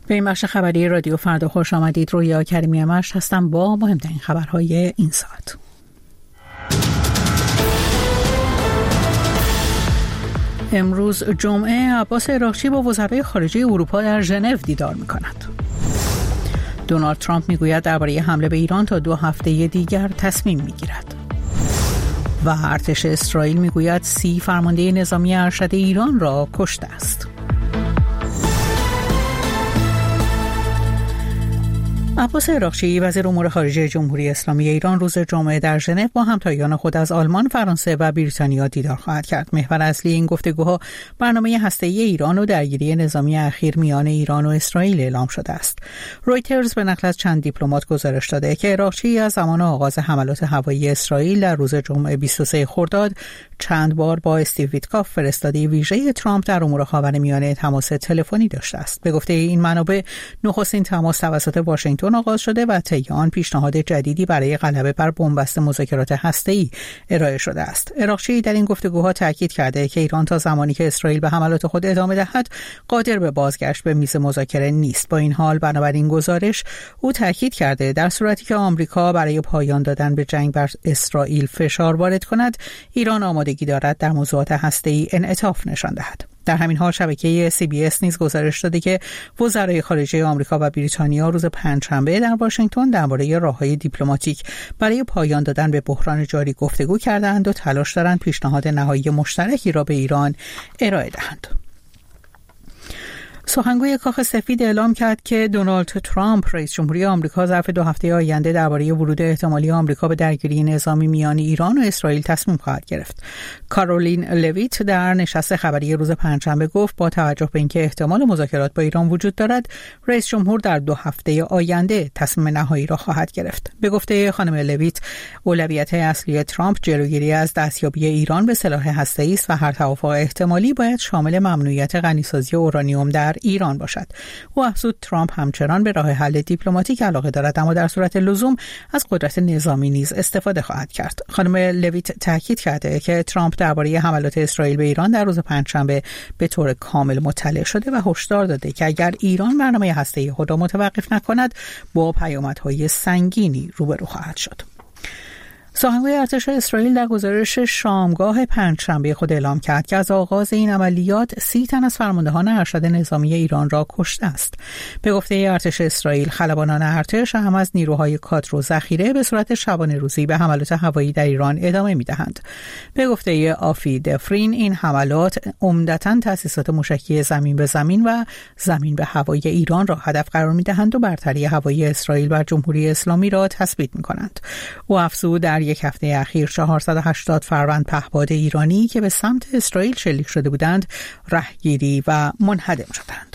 به این بخش خبری رادیو فردا خوش آمدید. رویا کریمی مشت هستم با مهمترین خبرهای این ساعت. امروز جمعه عباس عراقچی با وزرای خارجه اروپا در ژنو دیدار می‌کند. دونالد ترامپ میگوید درباره حمله به ایران تا 2 هفته دیگر تصمیم میگیرد. و ارتش اسرائیل میگوید 30 فرمانده نظامی ارشد ایران را کشته است. عباس عراقچی وزیر امور خارجه جمهوری اسلامی ایران روز جمعه در ژنو با همتایان خود از آلمان، فرانسه و بریتانیا دیدار خواهد کرد. محور اصلی این گفتگوها برنامه هسته‌ای ایران و درگیری نظامی اخیر میان ایران و اسرائیل اعلام شده است. رویترز به نقل از چند دیپلمات گزارش داده که عراقچی از زمان آغاز حملات هوایی اسرائیل در روز جمعه 23 خرداد چند بار با استیو ویتکاف، فرستاده ویژه ترامپ در امور خاورمیانه، تماس تلفنی داشته است. به گفته این منابع، نخستین تماس توسط واشنگتن آغاز شده و طی آن پیشنهاد جدیدی برای غلبه بر بنبست مذاکرات هسته‌ای ارائه شده است. عراقچی در این گفتگوها تاکید کرده که ایران تا زمانی که اسرائیل به حملات خود ادامه دهد قادر به بازگشت به میز مذاکره نیست. با این حال بنابراین گزارش او تاکید کرده در صورتی که آمریکا برای پایان دادن به جنگ بر اسرائیل فشار وارد کند، ایران آمادگی دارد در موضوعات هسته‌ای انعطاف نشان دهد. در همین حال شبکه CBS نیز گزارش داده که وزرای خارجه آمریکا و بریتانیا روز پنجشنبه در واشنگتن درباره راه‌های دیپلماتیک برای پایان دادن به بحران جاری گفتگو کردند و تلاش دارند پیشنهاد نهایی مشترکی را به ایران ارائه دهند. سخنگوی کاخ سفید اعلام کرد که دونالد ترامپ رئیس جمهوری آمریکا ظرف 2 هفته آینده درباره ورود احتمالی آمریکا به درگیری نظامی میان ایران و اسرائیل تصمیم خواهد گرفت. کارولین لویت در نشست خبری روز پنجشنبه گفت با توجه به اینکه احتمال مذاکرات با ایران وجود دارد، رئیس جمهور در 2 هفته آینده تصمیم نهایی را خواهد گرفت. به گفته خانم لویت، اولویت اصلی ترامپ جلوگیری از دستیابی ایران به سلاح هسته‌ای است و هر توافق احتمالی باید شامل ممنوعیت غنیسازی اورانیوم در ایران باشد. او افزود ترامپ همچنان به راه حل دیپلماتیک علاقه دارد، اما در صورت لزوم از قدرت نظامی نیز استفاده خواهد کرد. خانم لویت تاکید کرده که ترامپ درباره حملات اسرائیل به ایران در روز پنجشنبه به طور کامل مطلع شده و هشدار داده که اگر ایران برنامه هسته‌ای خود را متوقف نکند، با پیامدهای سنگینی روبرو خواهد شد. سخنگوی ارتش اسرائیل در گزارش شامگاه پنجشنبه خود اعلام کرد که از آغاز این عملیات 30 تن از فرماندهان ارشد نظامی ایران را کشته است. به گفته ارتش اسرائیل، خلبانان ارتش هم از نیروهای کادر و ذخیره به صورت شبانه روزی به حملات هوایی در ایران ادامه می‌دهند. به گفته آفی دفرین، این حملات عمدتاً تأسیسات موشکی زمین به زمین و زمین به هوایی ایران را هدف قرار می‌دهند و برتری هوایی اسرائیل بر جمهوری اسلامی را تثبیت می‌کنند. او افزود در یک هفته اخیر 480 فروند پهپاد ایرانی که به سمت اسرائیل شلیک شده بودند رهگیری و منهدم شدند.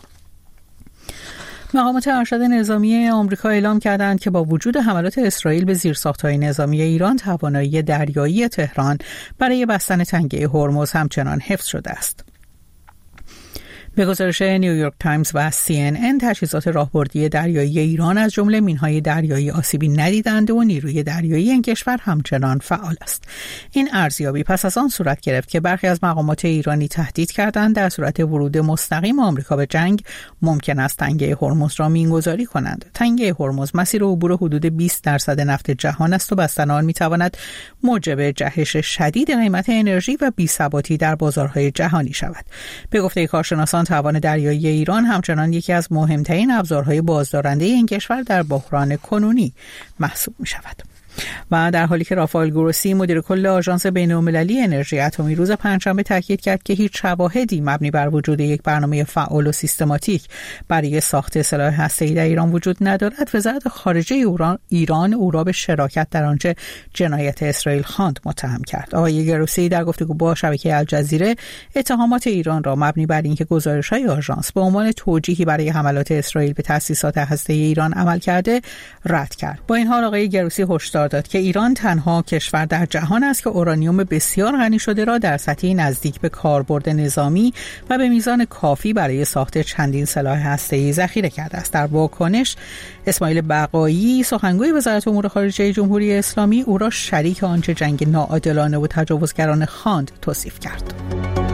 مقامات ارشد نظامی آمریکا اعلام کردند که با وجود حملات اسرائیل به زیرساخت‌های نظامی ایران، توانایی دریایی تهران برای بستن تنگه هرمز همچنان حفظ شده است. به گزارش نیویورک تایمز و CNN، تجهیزات راهبردی دریایی ایران از جمله مین‌های دریایی آسیبی ندیدند و نیروی دریایی این کشور همچنان فعال است. این ارزیابی پس از آن صورت گرفت که برخی از مقامات ایرانی تهدید کردند در صورت ورود مستقیم آمریکا به جنگ ممکن است تنگه هرمز را مینگذاری کنند. تنگه هرمز مسیر عبور حدود 20% نفت جهان است و بستن آن می‌تواند موجب جهش شدید قیمت انرژی و بی‌ثباتی در بازارهای جهانی شود. به گفته کارشناسان، توان دریایی ایران همچنان یکی از مهمترین ابزارهای بازدارنده این کشور در بحران کنونی محسوب می شود. و در حالی که رافائل گروسی، مدیر کل آژانس بین‌المللی انرژی اتمی، روز پنجشنبه تاکید کرد که هیچ شواهدی مبنی بر وجود یک برنامه فعال و سیستماتیک برای ساخت سلاح هسته‌ای در ایران وجود ندارد، وزارت خارجه ایران او را به شراکت در آنچه جنایت اسرائیل خواند متهم کرد. آقای گروسی در گفتگو با شبکه الجزیره اتهامات ایران را مبنی بر اینکه گزارش‌های آژانس به عنوان توجیهی برای حملات اسرائیل به تأسیسات هسته‌ای ایران عمل کرده رد کرد. با این حال آقای گروسی هشدار داد که ایران تنها کشور در جهان است که اورانیوم بسیار غنی شده را در سطحی نزدیک به کاربرد نظامی و به میزان کافی برای ساخت چندین سلاح هسته‌ای ذخیره کرده است. در واکنش، اسماعیل بقایی، سخنگوی وزارت امور خارجه جمهوری اسلامی، او را شریک آنچه جنگ ناعادلانه و تجاوزگرانه خواند توصیف کرد.